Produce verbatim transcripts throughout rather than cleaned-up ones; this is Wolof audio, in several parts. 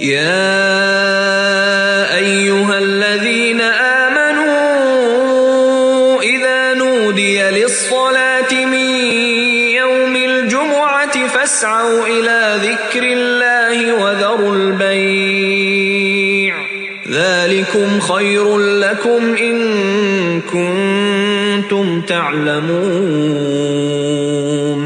يا أيها الذين آمنوا إذا نودي للصلاة من يوم الجمعة فاسعوا إلى ذكر الله وذروا البيع ذلكم خير لكم إن كنتم تعلمون.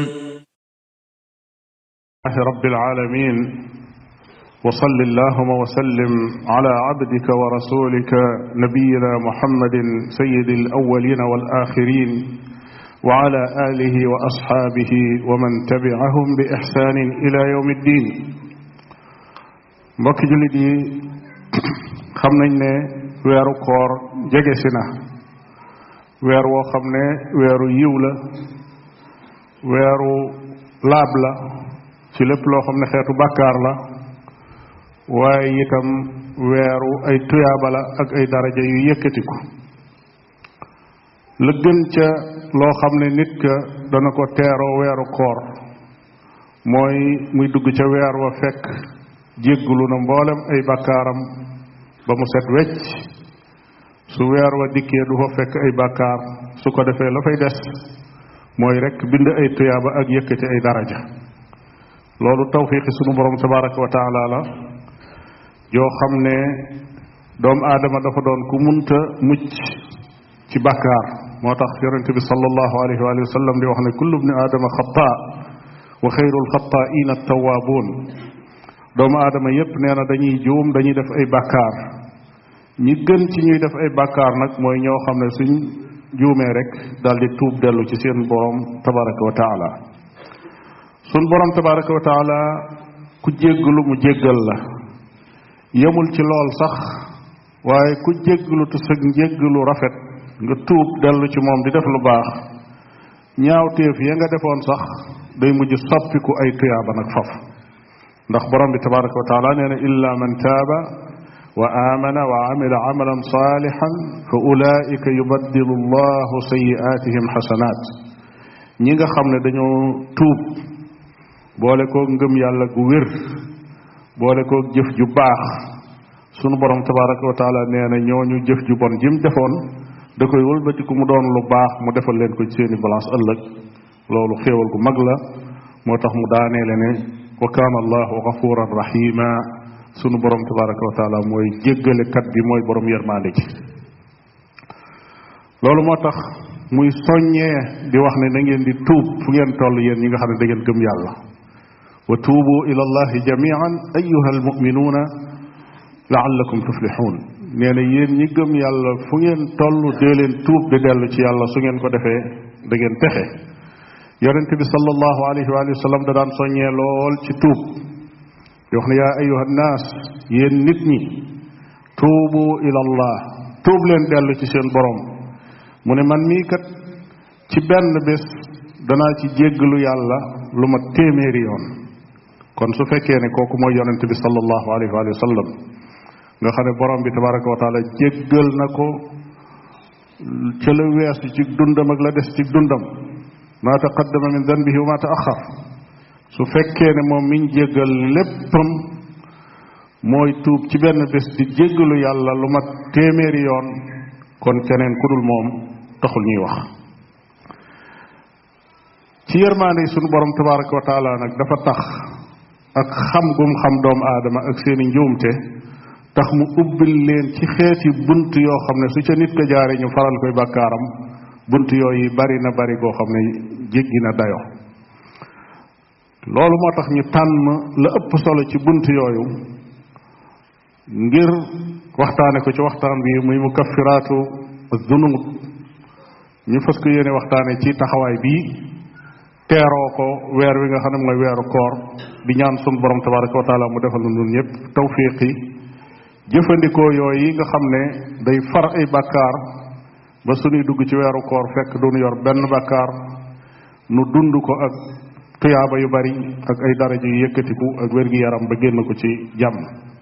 رب العالمين، وصل اللهم وسلم على عبدك ورسولك نبينا محمد سيد الأولين والآخرين وعلى آله وأصحابه ومن تبعهم بإحسان إلى يوم الدين. mbokk jullit yi, xam nañ ne weeru koor jege si na, weer woo xam ne weeru yiw la, weeru laab la ci lépp loo xam ne xeetu bàkkaar la, waaye itam weeru ay tuyaaba la ak ay daraja yu yëkkatiku. la gën ca loo xam ne nit ka dana ko teeroo weeru koor mooy muy dugg ca weer wa fekk jéggulu na mboolem ay bakkaaram ba mu set wecc. su weer wa dikkee du fa fekk ay bakkaar, su ko defee la fay des mooy rek bind ay tuyaaba ak yëkkati ay daraja. loolu tawfiqi sunu borom tabaraka wa taala la yoo xam ne doomu aadama dafa doon ku munta mucc ci bakkaar. moo tax yonente bi sallallahu alayhi wa sallam di wax ne kullu ibni aadama xataa wa xayrul xataa'iina tawaabuun. doomu aadama yépp nee na dañuy juum, dañuy def ay bakkaar. ñi gën ci ñuy def ay bakkaar nag mooy ñoo xam ne suñ juumee rek daldi tuub dellu ci seen borom tabaraka wa taala. sun borom tabaraka wa taala ku jéggalu mu jéggal la. yemul ci lool sax, waaye ku jéggalu te sa njéggalu rafet nga tuub dellu ci moom di def lu baax, ñaawteef ya nga defoon sax day mujj soppiku ay tuyaaba nag faf. ndax borom bi tabaraka wa taala nee na illa man taaba wa amana wa amila amalan salihan fa ulaika yubaddilu allahu sayiatihim xasanaat. ñi nga xam ne dañoo tuub boole koog ngëm yàlla gu wér, boole koog jëf ju baax, sunu borom tabaraka wa taala nee na ñooñu jëf ju bon jim defoon da koy wëlbatiku mu doon lu baax, mu defal leen ko ci seeni balance ëllëg. loolu xéewal gu mag la. moo tax mu daaneele ne wa kaana allahu gafuran rahima. sunu borom tabaraka wa taala mooy jéggalekat bi, mooy borom yërmaande ji. loolu moo tax muy soññee di wax ne na ngeen di tuub fu ngeen toll, yéen ñi nga xam ne da ngeen gëm yàlla. wa tuubu ila allahi jamian ayuha almuminuuna laallakum tuflixuun. nee na yéen ñi gëm yàlla fu ngeen toll dee leen tuub di dellu ci yàlla. su ngeen ko defee da ngeen texe. yonente bi sallallahu alayhi wa sallam da daan soññee lool ci tuub di wax ne yaa ayuha nnaas, yéen nit ñi, tuubu ila allah, tuub leen dellu ci seen borom. mu ne man mii kat ci benn bés danaa ci jéggalu yàlla lu ma téeméeri yoon. kon su fekkee ne kooku mooy yonente bi sallallahu alayhi wa sallam nga xam ne borom bi tabaraka wa taala jéggal na ko ca la weesu ci dundam ak la des ci dundam, ma taqaddama min danbihi wa ma taaxar. su fekkee ne moom miñ jéggal léppam mooy tuub ci benn bés di jéggalu yàlla lu mat téeméeri yoon, kon keneen ku dul moom taxul ñuy wax. ci yërmaande sunu borom tabaraka wa taala nag dafa tax ak xam gum xam doomu aadama ak seeni njuumte tax mu ubbil leen ci xeeti bunt yoo xam ne su ca nit ko jaare ñu faral koy bàkkaaram. bunt yooyu bari na bari goo xam ne jéggi na dayo. loolu moo tax ñu tànn la ëpp solo ci bunt yooyu ngir waxtaane ko ci waxtaan bi, muy mukaffiraatu zunub. ñu fas ko yéene waxtaane ci taxawaay bii teeroo ko weer wi nga xam ne mooy weeru koor, di ñaan sunu borom tabaraka wa taala mu defal na ñun ñëpp tawfiqi jëfandikoo yooyu nga xam ne day far ay bàkkaar ba suñuy dugg ci weeru koor fekk duñu yor benn bàkkaar, nu dund ko ak tuyaaba yu bari ak ay daraja yu yëkkatiku ak wér-gi-yaram ba génn ko ci jàmm.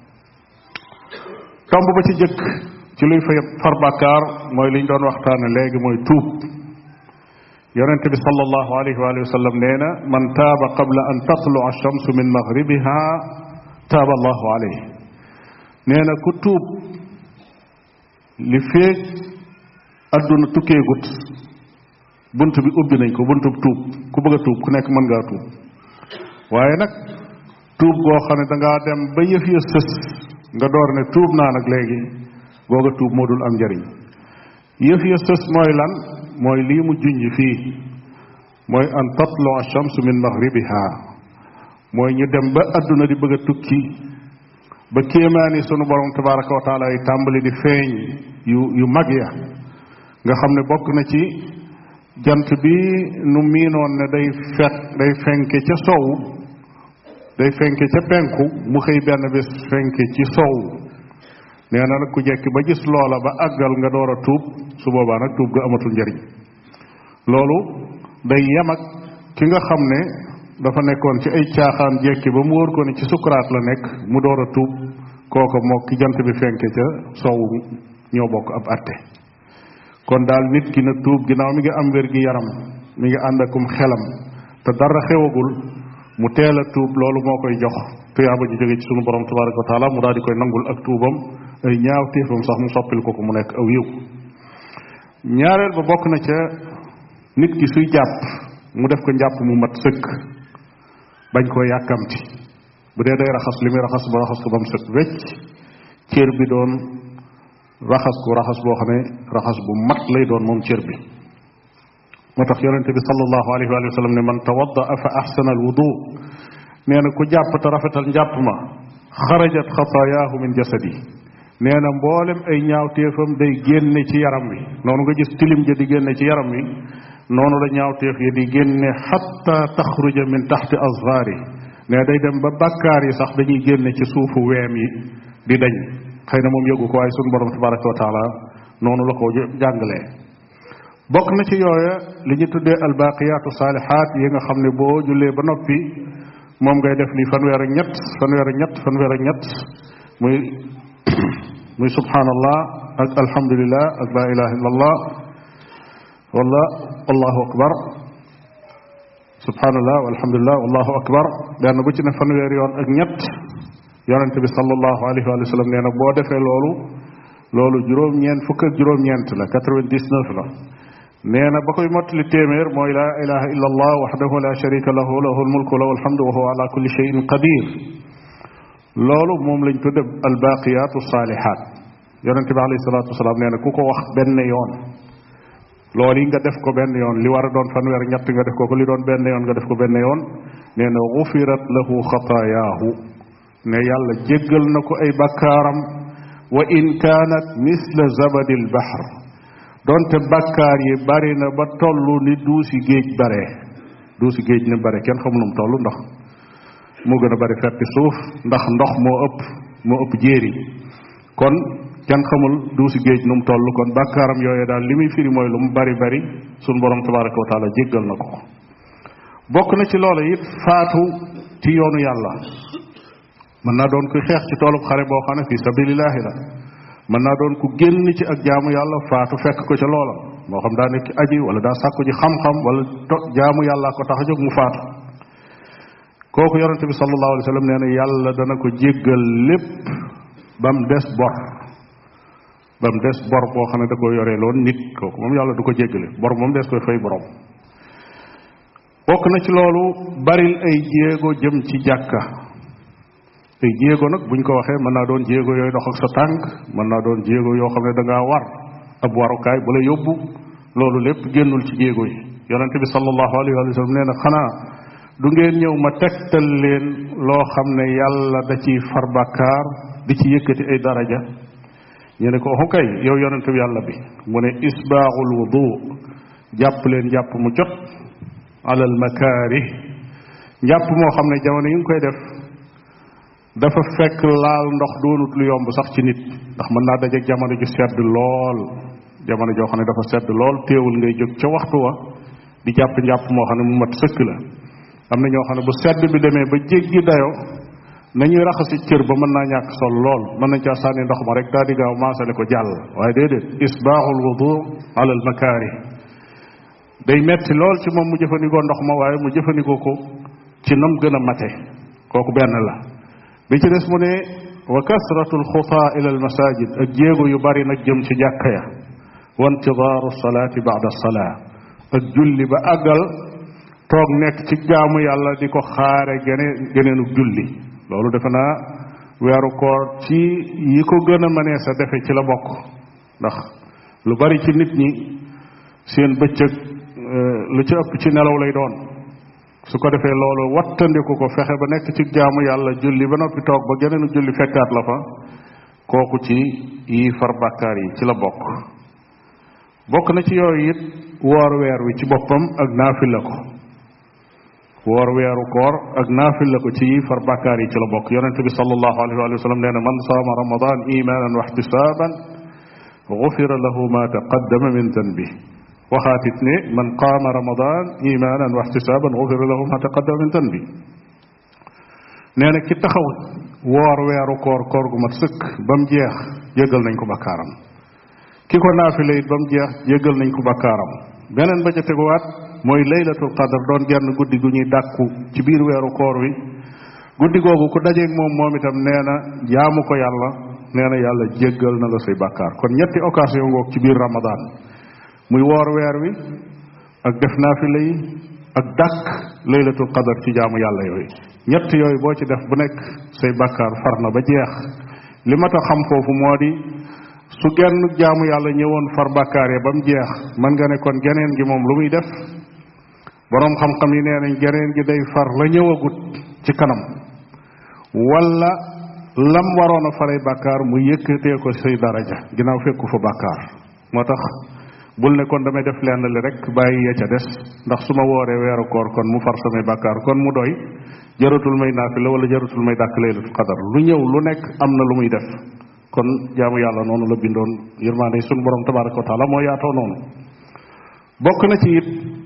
tomb ba ci jëkk ci luy fay far bàkkaar mooy liñ doon waxtaane léegi, mooy tuub. yonent bi sallallahu alayhi wa sallam nee na man taaba qabla an tatlua alchamsu min maghribiha taaba allahu alayhi. nee na ku tuub li feeg adduna tukkeegut bunt bi ubbi nañ ko buntu tuub ku bëgg a tuub ku nekk mën ngaa tuub waaye nag tuub goo xam ne dangaa dem ba yëf ya sës nga door ne tuub naa nag léegi googa tuub moo dul am njariñ yëf ya sës mooy lan mooy lii mu junj fii mooy an tatlu ash-shamsu min maghribiha mooy ñu dem ba adduna di bëgg a tukki ba kéemaani sunu borom tabaraka wa taala yi tàmbali di feeñ yu yu mag ya nga xam ne bokk na ci jant bi nu miinoon ne day fet day fenke ca sow day fenke ca penku mu xëy benn bés fenke ci sow nee na nag ku jekki ba gis loola ba àggal nga door a tuub su boobaa nag tuub ga amatul njariñ loolu day yem ak ki nga xam ne dafa nekkoon ci ay caaxaan jekki ba mu wóor ko ne ci sukuraat la nekk mu door a tuub kooka moo ki jant bi fenke ca sow ñoo bokk ab atte kon daal nit ki na tuub ginnaaw mi ngi am wér gi yaram mi ngi ànd akum xelam te dara xewagul mu teel a tuub loolu moo koy jox tuyaaba ji jóge ci sunu borom tabaraka wa taala mu daal di koy nangul ak tuubam ay ñaaw téefam sax mu soppil ko ko mu nekk aw yiw ñaareel ba bokk na ca nit ki suy jàpp mu def ko njàpp mu mat sëkk bañ koo yàkkamti bu dee day raxas li muy raxas ba raxas ko ba mu sëkk wecc cër bi doon raxas ko raxas boo xam ne raxas bu mat lay doon moom cër bi moo tax yonente bi sallallahu alayhi wa sallam ne man tawaddaa fa ahsana al wudu nee na ku jàpp te rafetal njàpp ma xarajat xataayaahu min jasadi nee na mboolem ay ñaawteefam day génne ci yaram wi noonu nga gis tilim ja di génne ci yaram wi noonu la ñaawteef yi di génne xatta taxruja min taxti azfaari ne day dem ba bàkkaar yi sax dañuy génne ci suufu weem yi di dañ xëy na moom yëgu ko waaye sunu borom tabaraka wa taala noonu la ko jàngalee bokk na ci yooya li ñu tuddee albaqiyaatu saalihaat yi nga xam ne boo jullee ba noppi moom ngay def li fanweer ak ñett fanweer ak ñett fanweer ak ñett muy muy subhanallah ak alhamdulillah ak la ilaha illa allah wala allahu akbar subhanallah walhamdulillah wallahu akbar benn bu ci ne fanweer yoon ak ñett yonente bi sallallahu alayhi wa sallam nee na boo defee loolu loolu juróom-ñeent fukk ak juróom-ñeent la quatre-vingt-dix-neuf la nee na ba koy mottali téeméer mooy laa ilaha illa allah waxdahu la sharika lahu lahu almulku lahu alhamdu wa huwa ala kulli shay'in qadir loolu moom lañ tudde albaqiyatu salihat yonente bi alayhi salatu wasalaam nee na ku ko wax benn yoon loolu yi nga def ko benn yoon li war a doon fanweer ñett nga def ko ko li doon benn yoon nga def ko benn yoon nee na gufirat lahu xataayaahu ne yàlla jéggal na ko ay bakkaaram wa in kaanat misla zabadil bahr donte bakkaar yi bari na ba toll ni duusi géej bare duusi géej ni bare kenn xamul nu mu toll ndax moo gën a bari fetti suuf ndax ndox moo ëpp moo ëpp jéeri kon kenn xamul duusi géej nu mu toll kon bakkaaram yooyu daal li muy firi mooy lu mu bari bari sunu borom tabaraka wa taala jéggal na ko bokk na ci loola it faatu ci yoonu yàlla mën naa doon kuy xeex ci toolub xare boo xam ne fi sabilillahi la mën naa doon ku génn ci ak jaamu yàlla faatu fekk ko ca loola moo xam daa nekk aji wala daa sàkku ji xam-xam wala jaamu yàlla ko tax a jóg mu faatu kooku yonente bi sallallahu alayhi wa sallam nee na yàlla dana ko jéggal lépp ba mu des bor ba mu des bor boo xam ne da ko yoree loon nit kooku moom yàlla du ko jéggale bor moom des koy fay borom bokk na ci loolu baril ay jéego jëm ci jàkka ay jéego nag buñ ko waxee mën naa doon jéego yooyu dox ak sa tànk mën naa doon jéego yoo xam ne da ngaa war ab warukaay bu la yóbbu loolu lépp génnul ci jéego yi yonente bi sallallahu alayhi wa sallam nee na xanaa du ngeen ñëw ma tegtal leen loo xam ne yàlla da ciy far bàkkaar di ci yëkkati ay daraja ñu ne ko waxu kay yow yonente bi yàlla bi mu ne isbaaxul wudu jàpp leen jàpp mu jot alal makaari njàpp moo xam ne jamono yi nga koy def dafa fekk laal ndox doonut lu yomb sax ci nit ndax mën naa dajeeg jamono ju sedd lool jamono joo xam ne dafa sedd lool teewul ngay jóg ca waxtu wa di jàpp njàpp moo xam ne mu mat sëkk la am na ñoo xam ne bu sedd bi demee ba jéggi dayo nañuy raxasi cër ba mën naa ñàkk sol lool mën nañ caa sànni ndox ma rek daal di gaaw maasale ko jàll waaye déedéet isbaaxul wudu alal makaari day metti lool ci moom mu jëfandikoo ndox ma waaye mu jëfandikoo ko ci nam gën a mate kooku benn la bi ci des mu ne wa kasratu alxutaa ila almasajid ak jéego yu bari nag jëm ci jàkka ya wa intidaaru salaati ba'da salaa ak julli ba àggal toog nekk ci jaamu yàlla di ko xaare geneen geneenu julli loolu defe naa weeru koor ci yi ko gën a mënee sa defe ci la bokk ndax lu bari ci nit ñi seen bëccëg lu ci ëpp ci nelaw lay doon su ko defee loolu wattandiku ko fexe ba nekk ci jaamu yàlla julli ba noppi toog ba geneenu julli fekkaat la fa kooku ci yi far bàkkaar yi ci la bokk bokk na ci yooyu it woor weer wi ci boppam ak naafila ko woor weeru koor ak naafila ko ci yi far bàkkaar yi ci la bokk yonente bi sallallahu alayhi wa sallam nee na man saama ramadan imanan wa ihtisaban gufira lahu ma taqaddama min danbi waxaatit ne man qaama ramadan imanan wa ihtisaban gufira lahu ma taqaddama min danbi nee na ki taxaw woor weeru koor koor gu mat sëkk ba mu jeex yëgal nañ ko bakkaaram ki ko naafile it ba mu jeex yëgal nañ ko bakkaaram beneen ba ca teguwaat mooy laylatul qadr doon genn guddi gu ñuy dàkku ci biir weeru koor wi guddi googu ku dajeeg moom moom itam nee na jaamu ko yàlla nee na yàlla jéggal na la say bàkkaar kon ñetti occasion ngoog ci biir ramadan muy woor weer wi ak def naafile yi ak dàkk laylatul qadr ci jaamu yàlla yooyu ñett yooyu boo ci def bu nekk say bàkkaar far na ba jeex li ma ta xam foofu moo di su genn jaamu yàlla ñëwoon far bàkkaar ya ba mu jeex mën nga ne kon geneen gi moom lu muy def boroom xam-xam yi nee nañ geneen gi day far la ñëwagut ci kanam wala lam waroon a faray bàkkaar mu yëkkatee ko say daraja ginnaaw fekku fa bàkkaar moo tax bul ne kon damay def lenn li rek bàyyi ya ca des ndax su ma wooree weeru koor kon mu far samay bàkkaar kon mu doy jaratul may naafila wala jaratul may dàkk laylatul qadar lu ñëw lu nekk am na lu muy def kon jaamu yàlla noonu la bindoon yërmaande sunu borom tabaraka wa taala moo yaatoo noonu bokk na ci it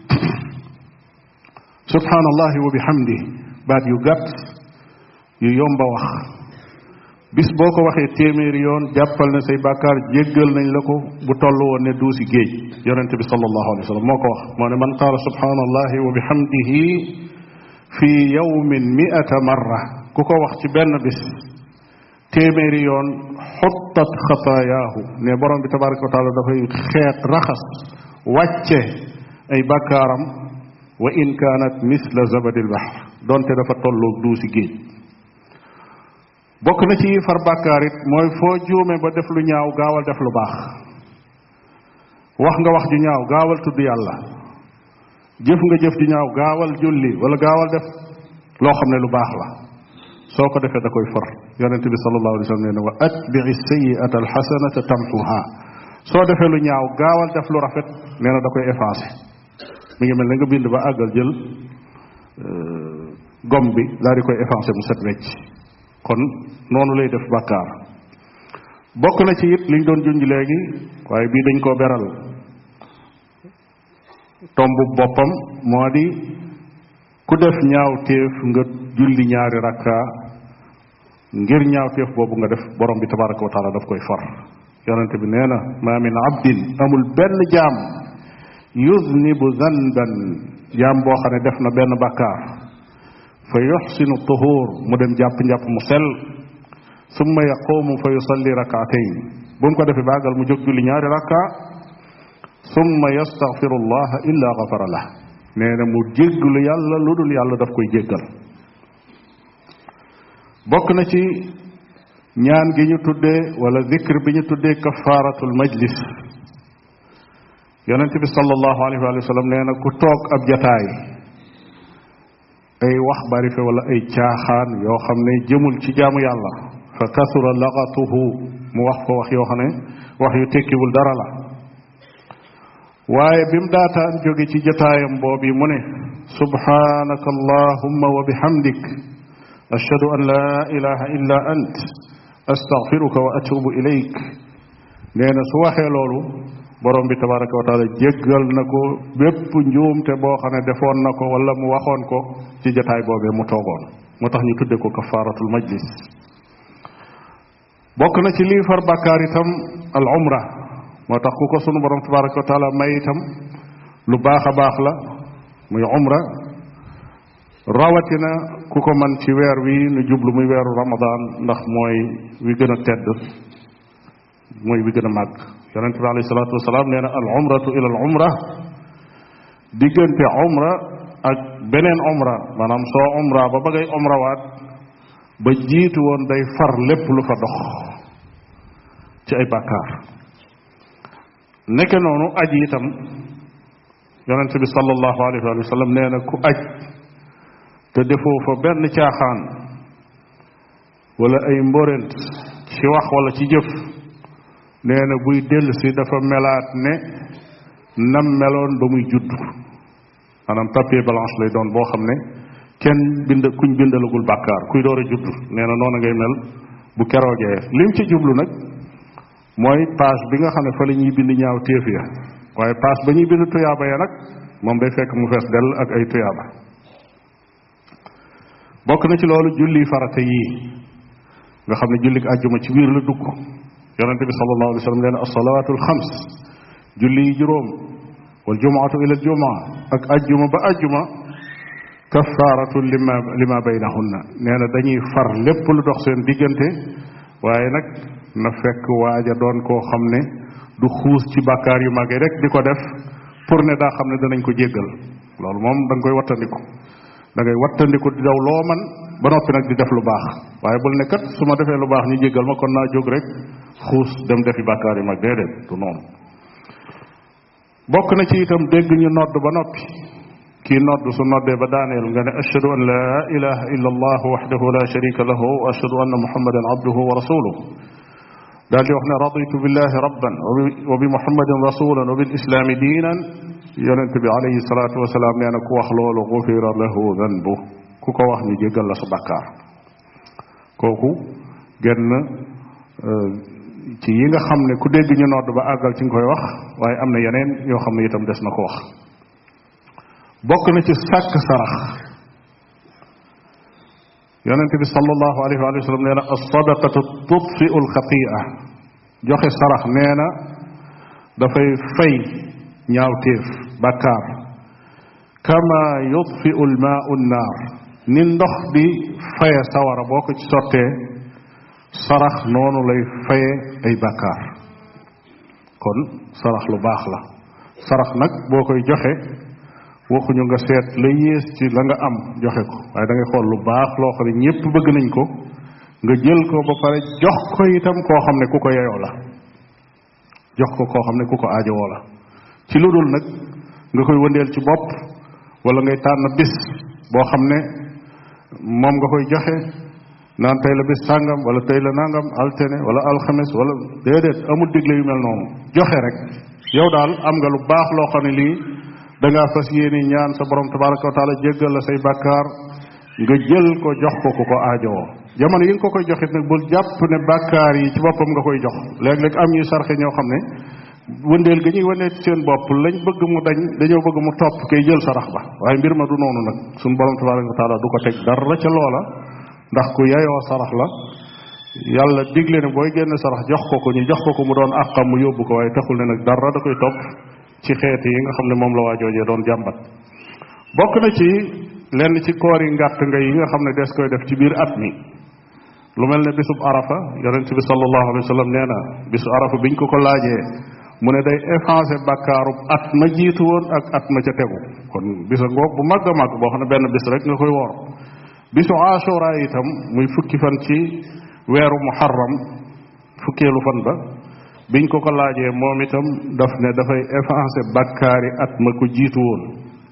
subhanallahi wa bihamdi baat yu gàtt yu yomba wax bis boo ko waxee téeméeri yoon jàppal na say bàkkaar jéggal nañ la ko bu toll woon ne duusi géej yonente bi sallallahu alayhi wa sallam moo ko wax moo ne man qaala subhanallahi wa bihamdihi fi yawmin mi'ata marra ku ko wax ci benn bis téeméeri yoon xuttat xataayaahu ne borom bi tabaraka wa taala dafay xeet raxas wàcce ay bàkkaaram wa in kaanat misla zabadil bahr donte dafa tolloog duusi géej bokk na ci far bàkkaar it mooy foo juume ba def lu ñaaw gaawal def lu baax wax nga wax ju ñaaw gaawal tudd yàlla jëf nga jëf ju ñaaw gaawal julli wala gaawal def loo xam ne lu baax la soo ko defee da koy far yonente bi sallallahu alayhi wa sallam nee na wa atbi'i sayyi'ata alxasanata tamxuha soo defee lu ñaaw gaawal def lu rafet nee na da koy effacé mi ngi mel ne nga bind ba àggal jël gom bi daal di koy effacé mu set wecc kon noonu lay def bàkkaar bokk na ci it liñ doon junj léegi waaye bii dañ koo beral tombu boppam moo di ku def ñaaw téef nga julli ñaari rakka ngir ñaaw téef boobu nga def borom bi tabaraka wa taala daf koy far yonente bi nee na ma min abdin amul benn jaam yuznibu zanban jaam boo xam ne def na benn bàkkaar fa yuxsinu tuhur mu dem jàpp-njàpp mu sell summa yaqumu fa yusalli rakaatayn bu mu ko defee baagal mu jóg julli ñaari rakka summa yastaghfiru allaha illa ghafara lah nee na mu jéggalu yàlla lu dul yàlla daf koy jéggal bokk na ci ñaan gi ñu tuddee wala zikr bi ñu tuddee kafaaratul majlis yonente bi sallallahu alayhi wa sallam nee na ku toog ab jataay ay wax bari fe wala ay caaxaan yoo xam ne jëmul ci jaamu yàlla fa kasura lagatuhu mu wax fa wax yoo xam ne wax yu tekkiwul dara la waaye bi mu daataan jóge ci jataayam boobu mu ne subhanaka allahumma wa bihamdik ashhadu an la ilaha illa ant astaghfiruka wa atubu ilayk nee na su waxee loolu borom bi tabaraka wa taala jéggal na ko bépp njuumte boo xam ne defoon na ko wala mu waxoon ko ci jataay boobee mu toogoon moo tax ñu tudde ko kafaaratul majlis bokk na ci lii far bàkkaar itam al umra moo tax ku ko sunu borom tabaraka wa taala may itam lu baax a baax la muy umra rawatina ku ko man ci weer wi nu jublu muy weeru ramadan ndax mooy wi gën a tedd mooy wi gën a màgg yonente bi alayhi salaatu wasalaam nee na al umratu ila al umra diggante umra ak beneen umra maanaam soo umra ba ba ngay umrawaat ba jiitu woon day far lépp lu fa dox ci ay bàkkaar nekke noonu aj itam yonente bi sallallahu alayhi wa sallam nee na ku aj te defoo fa benn caaxaan wala ay mborent ci wax wala ci jëf nee na buy dellusi dafa melaat ne nam meloon ba muy judd maanaam papier blanche lay doon boo xam ne kenn bind kuñ bindalagul bàkkaar kuy door a judd nee na noonu ngay mel bu keroogee lim ci jublu nag mooy page bi nga xam ne fa la ñuy bind ñaaw téef ya waaye page ba ñuy bind tuyaaba ya nag moom day fekk mu fees dell ak ay tuyaaba bokk na ci loolu julli farata yii nga xam ne jullik àjjuma ci biir la dugg yonente bi sallallahu alayhi wa sallam nee na as-salawaatu al-xams julli yi juróom wal jumuatu ila al-jumaa ak àjjuma ba àjjuma kaffaaratu lima lima baynahunna nee na dañuy far lépp lu dox seen diggante waaye nag na fekk waaja doon koo xam ne du xuus ci bàkkaar yu màgge rek di ko def pour ne daa xam ne danañ ko jéggal loolu moom da nga koy wattandiku da ngay wattandiku di daw loo man ba noppi nag di def lu baax waaye bul ne kat su ma defee lu baax ñu jéggal ma kon naa jóg rek xuus dem defi bàkkaar yu mag déedéet du noonu bokk na ci itam dégg ñu nodd ba noppi kii nodd su noddee ba daaneel nga ne ashhadu an la ilaha illa allah wahdahu la sharika lahu wa ashhadu anna muhammadan abduhu wa rasuluhu daal di wax ne raditu billahi rabban wa bi muhammadin rasulan wa bil islami diinan yonente bi alayhi salaatu wasalaam nee na ku wax loolu gufira lahu danbu ku ko wax ñu jéggal la sa bàkkaar kooku genn ci yi nga xam ne ku dégg ñu nodd ba àggal ci nga koy wax waaye am na yeneen yoo xam ne itam des na ko wax bokk na ci sàkk sarax yonente bi sallallahu alayhi wa sallam nee na as-sadaqatu tudfi'u al-xati'a joxe sarax nee na dafay fay ñaawteef bàkkaar kama yudfi'u al-maa'u an-naar ni ndox di faye sawara boo ko ci sottee sarax noonu lay faye ay bàkkaar kon sarax lu baax la sarax nag boo koy joxe waxuñu nga seet la yées ci la nga am joxe ko waaye da ngay xool lu baax loo xam ne ñépp bëgg nañ ko nga jël ko ba pare jox ko itam koo xam ne ku ko yeyoo la jox ko koo xam ne ku ko aajowoo la ci lu dul nag nga koy wëndeel ci bopp wala ngay tànn bis boo xam ne moom nga koy joxe naan tey la bis sàngam wala tey la nangam altine wala alxames wala déedéet amul digle yu mel noonu joxe rek yow daal am nga lu baax loo xam ne lii da ngaa fas yéene ñaan sa borom tabaraka wa taala jéggal la say bàkkaar nga jël ko jox ko ku ko aajowoo jamono yi nga ko koy joxit nag bul jàpp ne bàkkaar yi ci boppam nga koy jox léeg-léeg am ñuy sarxe ñoo xam ne wëndeel ga ñuy wëndeel ci seen bopp lañ bëgg mu dañ dañoo bëgg mu topp kay jël sarax ba waaye mbir ma du noonu nag suñu borom tabaraka wa taala du ko teg dara ca loola ndax ku yayoo sarax la yàlla digle ne booy génn sarax jox ko ko ñu jox ko ko mu doon àqam mu yóbbu ko waaye taxul ne nag dara da koy topp ci xeeti yi nga xam ne moom la waa joojee doon jàmbat bokk na ci lenn ci koor yi ngàtt nga yi nga xam ne des koy def ci biir at mi lu mel ne bisub arafa yonent bi sallallahu alayhi wa sallam nee na bisu arafa biñ ko ko laajee mu ne day effacer bàkkaarub at ma jiitu woon ak at ma ca tegu kon bisa ngoog bu mag a mag boo xam ne benn bis rek nga koy woor bisu ashura itam muy fukki fan ci weeru muharram fukkeelu fan ba biñ ko ko laajee moom itam daf ne dafay effacer bàkkaari at ma ko jiitu woon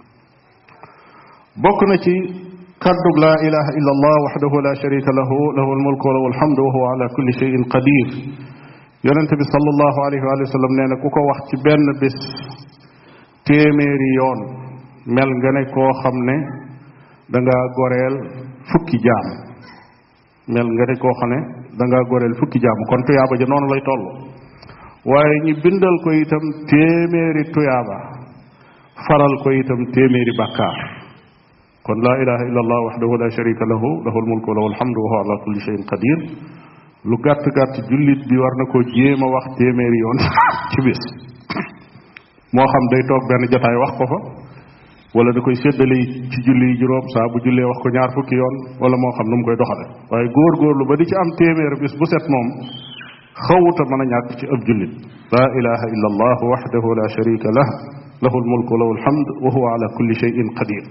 bokk na ci kàddug laa ilaha illa allah waxdahu la sharika lahu lahu almulku wa lahu alhamdu wa huwa ala kulli shay'in qadir yonente bi sallallahu alayhi wa sallam nee na ku ko wax ci benn bis téeméeri yoon mel nga ne koo xam ne da nga goreel fukki jaam mel nga ne koo xam ne da nga goreel fukki jaam kon tuyaaba ja noonu lay toll waaye ñu bindal ko itam téeméeri tuyaaba faral ko itam téeméeri bàkkaar kon laa ilaha illa allah waxdahu la sharika lahu lahu almulku wa lahu alhamdu wa huwa ala kulli shay'in qadir lu gàtt gàtt jullit bi war na ko jéem a wax téeméeri yoon ci bis moo xam day toog benn jotaay wax ko fa wala da koy séddale ci julli yi juróom saa bu jullee wax ko ñaar fukki yoon wala moo xam nu mu koy doxale waaye góor-góorlu ba di ci am téeméer bis bu set moom xawuta mën a ñàkk ci ab jullit laa ilaha illa allah waxdahu la sharika lah lahu almulku lahu alhamd wa huwa ala kulli shay'in qadir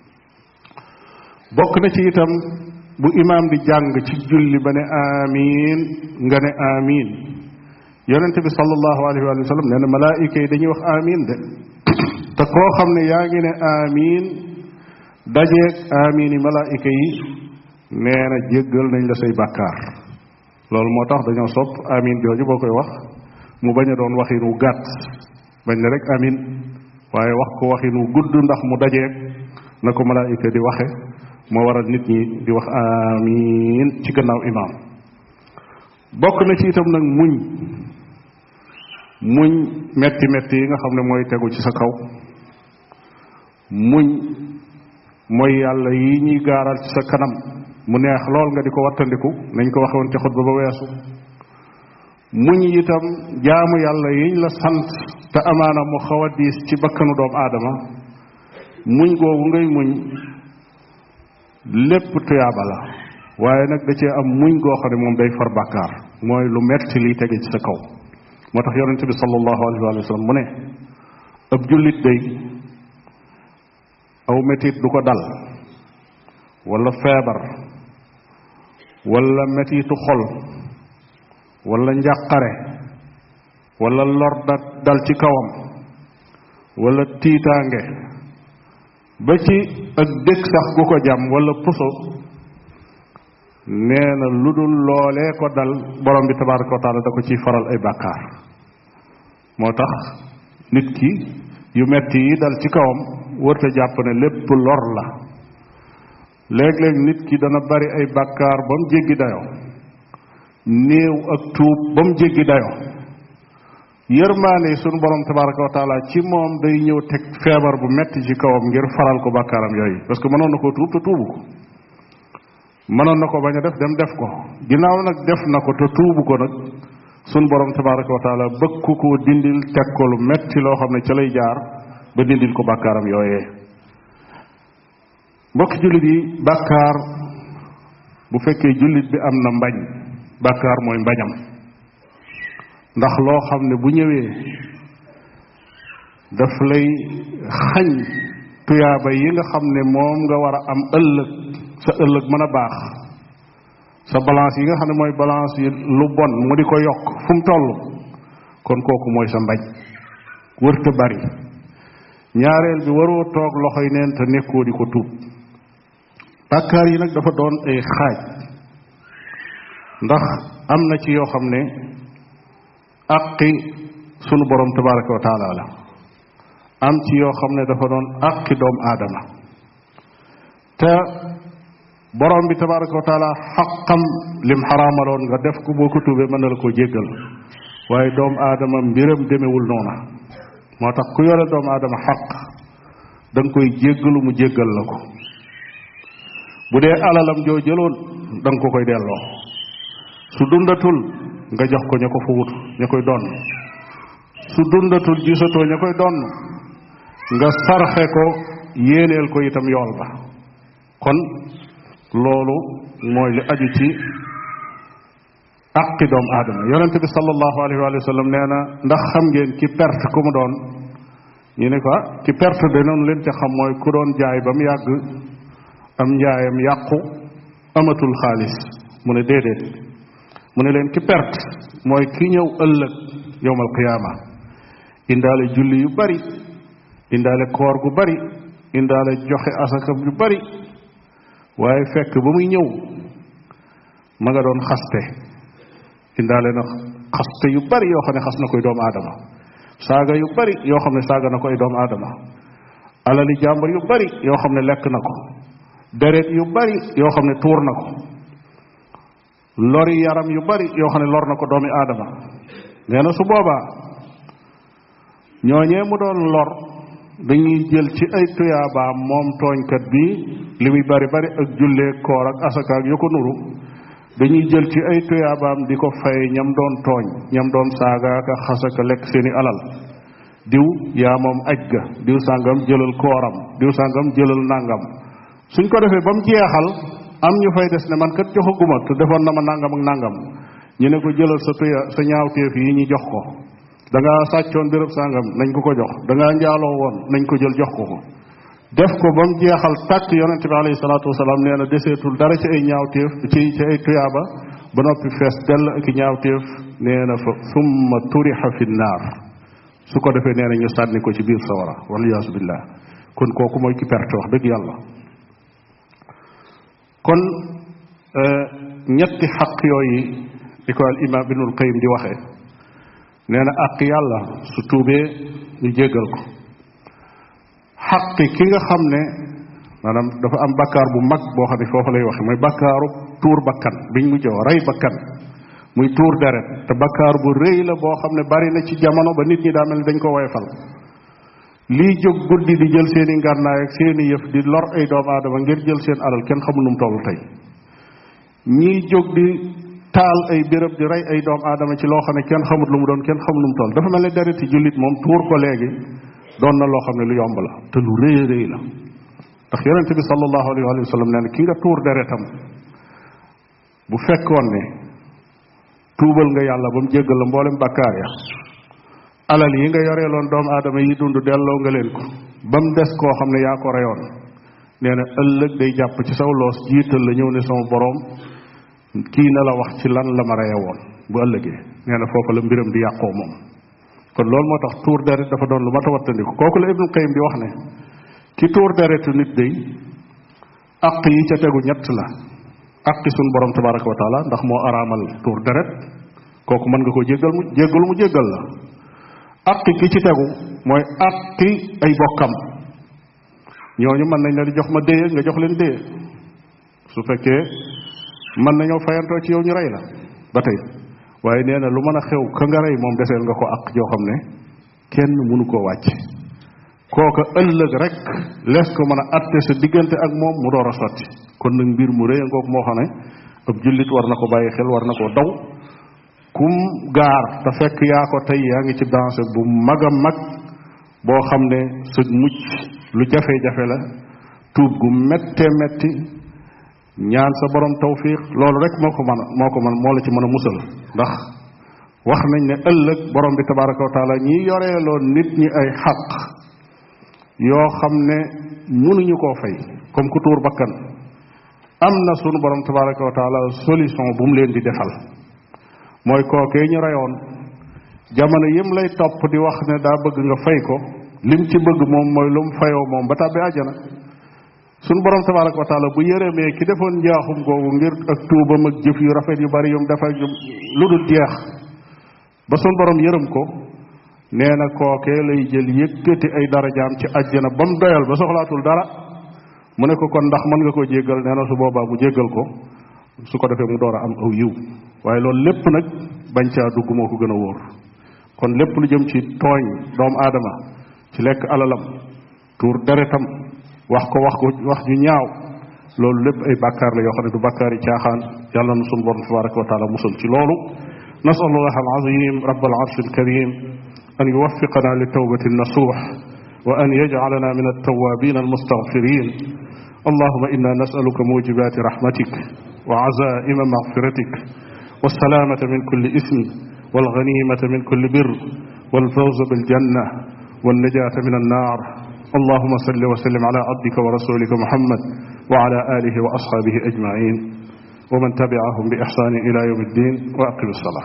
bokk na ci itam bu imaam di jàng ci julli ba ne amiin nga ne amiin yonente bi sallallahu alayhi wa sallam nee na malaayika yi dañuy wax amiin de te koo xam ne yaa ngi ne amiin dajeeg amiin yi malaayika yi nee na jéggal nañ la say bàkkaar loolu moo tax dañoo sopp amiin jooju boo koy wax mu bañ a doon waxin wu gàtt bañ ne rek amiin waaye wax ko waxin wu gudd ndax mu dajeeg na ko malaayika di waxe moo waral nit ñi di wax amiin ci gannaaw imaam bokk na ci itam nag muñ muñ metti metti yi nga xam ne mooy tegu ci sa kaw muñ mooy yàlla yi ñuy gaaral ci sa kanam mu neex lool nga di ko wattandiku nañ ko waxe woon ci xutba ba weesu muñ itam jaamu yàlla yiñ la sant te amaana mu xaw a diis ci bakkanu doomu aadama muñ googu ngay muñ lépp tuyaaba la waaye nag da cee am muñ goo xam ne moom day far bàkkaar mooy lu metti liy tege ci sa kaw moo tax yonente bi sallallahu alayhi wa sallam mu ne ab jullit day aw metit du ko dal wala feebar wala metitu xol wala njàqare wala lor da dal ci kawam wala tiitaange ba ci ak dëkk sax gu ko jam wala puso nee na lu dul loolee ko dal borom bi tabaraka wa taala da ko ciy faral ay bàkkaar moo tax nit ki yu metti yi dal ci kawam wërta jàpp ne lépp lor la léeg-léeg nit ki dana bari ay bàkkaar ba mu jéggi dayo néew ak tuub ba mu jéggi dayo yërmaane sunu borom tabaraka wa taala ci moom day ñëw teg feebar bu metti ci kawam ngir faral ko bàkkaaram yooyu parce que mënoon na koo tuub te tuubu ko mënoon na ko bañ a def dem def ko ginnaaw nag def na ko te tuubu ko nag sunu borom tabaraka wa taala bëgg ku ko dindil teg ko lu metti loo xam ne ca lay jaar ba dindil ko bàkkaaram yooyee mbokki jullit yi bàkkaar bu fekkee jullit bi am na mbañ bàkkaar mooy mbañam ndax loo xam ne bu ñëwee daf lay xañ tuyaaba yi nga xam ne moom nga war a am ëllëg sa ëllëg mën a baax sa balance yi nga xam ne mooy balance yi lu bon mu di ko yokk fu mu toll kon kooku mooy sa mbañ wërta bari ñaareel bi waroo toog loxoy neen te nekkoo di ko tuub bàkkaar yi nag dafa doon ay xaaj ndax am na ci yoo xam ne aqi sunu borom tabaraka wa taala la am ci yoo xam ne dafa doon aqi doomu aadama te borom bi tabaraka wa taala xaqam lim xaraamaloon nga def ko boo ko tuubee mën na la koo jéggal waaye doomu aadama mbiram demewul noona moo tax ku yore doomu aadama xaq da nga koy jéggalu mu jéggal la ko bu dee alalam joo jëloon da nga ko koy delloo su dundatul nga jox ko ña ko fa wut ña koy donn su dundatul gisatoo ña koy donn nga sarxe ko yéeneel ko itam yool ba kon loolu mooy li aju ci aqi doomu aadama yonente bi sallallahu alayhi wa sallam nee na ndax xam ngeen ki perte ku mu doon ñu ne ko ki perte de noonu leen ci xam mooy ku doon jaay ba mu yàgg am njaayam yàqu amatul xaalis mu ne déedéet mu ne leen ki perte mooy ki ñëw ëllëg yowmal qiyaama indaale julli yu bari indaale koor gu bari indaale joxe asaka yu bari waaye fekk ba muy ñëw ma nga doon xaste indaale na xaste yu bari yoo xam ne xas na koy doomu aadama saaga yu bari yoo xam ne saaga na koy doomu aadama alali jàmbur yu bari yoo xam ne lekk na ko deret yu bari yoo xam ne tuur na ko lori yaram yu bari yoo xam ne lor na ko doomi aadama nee na su boobaa ñooñee mu doon lor dañuy jël ci ay tuyaabaam moom tooñkat bi li muy bari bari ak jullee koor ak asaka ak yu ko nuru dañuy jël ci ay tuyaabaam di ko fay ñam doon tooñ ñam doon saaga ak xasaka lekk seeni alal diw yaa moom aj ga diw sàngam jëlal kooram diw sàngam jëlal nàngam suñ ko defee ba mu jeexal am ñu fay des ne man kat joxaguma te defoon na ma nàngam ak nàngam ñu ne ko jëlal sa tuya sa ñaawteef yi ñu jox ko da nga sàccoon béréb sàngam nañ ko ko jox da ngaa njaaloo woon nañ ko jël jox ko ko def ko ba mu jeexal tàkk yonente bi alayhi salaatu wasalaam nee na deseetul dara ci ay ñaawteef ci ci ay tuyaaba ba noppi fees dell ak i ñaawteef nee na fa summa turixa fi naar su ko defee nee na ñu sànni ko ci biir sawara waliyaasu billah kon kooku mooy ki perte wax dëgg yàlla kon ñetti xaq yooyu di ko al imam ibnul qayyim di waxee nee na àq yàlla su tuubee ñu jéggal ko xaqi ki nga xam ne maanaam dafa am bakkaar bu mag boo xam ne foofu lay waxe mooy bakkaaru tuur bakkan biñ mu jox rey bakkan muy tuur deret te bakkaar bu rëy la boo xam ne bari na ci jamono ba nit ñi daa mel ni dañ ko woyfal lii jóg guddi di jël seeni ngànnaay ak seeni yëf di lor ay doomu aadama ngir jël seen alal kenn xamul nu mu toll tey ñii jóg di taal ay béréb di rey ay doomu aadama ci loo xam ne kenn xamut lu mu doon kenn xamul nu mu toll dafa mel ne dereti jullit moom tuur ko léegi doon na loo xam ne lu yomb la te lu rëy rëy la ndax yonente bi sallallahu alayhi wa sallam nee na ki nga tuur deretam bu fekkoon ne tuubal nga yàlla ba mu jéggal la mboolem bakkaar ya alal yi nga yoreeloon doomu aadama yi dund delloo nga leen ko ba mu des koo xam ne yaa ko reyoon nee na ëllëg day jàpp ci saw loos jiital la ñëw ne sama boroom kii na la wax ci lan la ma reye woon bu ëllëgee nee na foofa la mbiram di yàqoo moom kon loolu moo tax tuur deret dafa doon lu mat a wattandiku kooku la Ibnu Qayyim di wax ne ki tuur deretu nit day àq yi ca tegu ñett la àqi suñ borom tabaraka wa taala ndax moo araamal tuur deret kooku mën nga ko jéggal mu jéggalu mu jéggal la àqi ki ci tegu mooy àqi ay bokkam ñooñu mën nañ la di jox ma déye nga jox leen déye su fekkee mën nañoo fayantoo ci yow ñu rey la ba tey waaye nee na lu mën a xew ka nga rey moom deseel nga ko àq joo xam ne kenn mënu koo wàcc kooka ëllëg rek lees ko mën a atte sa diggante ak moom mu door a sotti kon nag mbir mu rëy a ngoog moo xam ne ab jullit war na ko bàyyi xel war na koo daw kum gaar te fekk yaa ko tey yaa ngi ci danger bu mag a mag boo xam ne sa mucc lu jafe-jafe la tuub gu métte métti ñaan sa borom tawfiq loolu rek moo ko mën a moo ko mën moo la ci mën a musal ndax wax nañ ne ëllëg borom bi tabaraka wa taala ñi yoreeloon nit ñi ay xaq yoo xam ne mënuñu koo fay comme ku tuur bakkan am na sunu borom tabaraka wa taala solution bu mu leen di defal mooy kookee ñu reyoon jamono yim lay topp di wax ne daa bëgg nga fay ko lim ci bëgg moom mooy lu mu fayoo moom ba tàbbi àjjana sunu borom tabaraka wa taala bu yërëmee ki defoon njaaxum googu ngir ak tuubam ak jëf yu rafet yu bari yum dafa lu dul jeex ba sunu borom yërëm ko nee na kookee lay jël yëkkati ay darajaam ci àjjana ba mu doyal ba soxlaatul dara mu ne ko kon ndax mën nga ko jéggal nee na su boobaa mu jéggal ko su ko defee mu door a am aw yiw waaye loolu lépp nag bañ caa dugg moo ko gën a wóor kon lépp lu jëm ci tooñ doomu aadama ci lekk alalam tuur deretam wax ko wax ko wax ju ñaaw loolu lépp ay bàkkaar la yoo xam ne du bàkkaar yi caaxaan yàlla na sunu borom tabaraka wa taala musal ci loolu nasalullah alazim rabbal arsh alkarim an yuwaffiqana litawbati nasuh wa an yajcalana min altawabin almustaghfirin allahuma inna nasaluka mujibati rahmatik wa azaima maghfiratik والسلامة من كل إثم والغنيمة من كل بر والفوز بالجنة والنجاة من النار اللهم صل وسلم على عبدك ورسولك محمد وعلى آله وأصحابه أجمعين ومن تبعهم بإحسان إلى يوم الدين وأقم الصلاة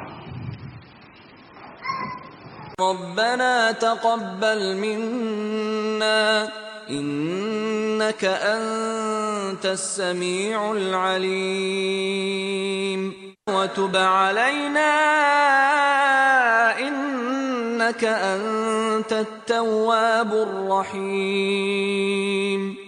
ربنا تقبل منا إنك أنت السميع العليم وتب علينا إنك أنت التواب الرحيم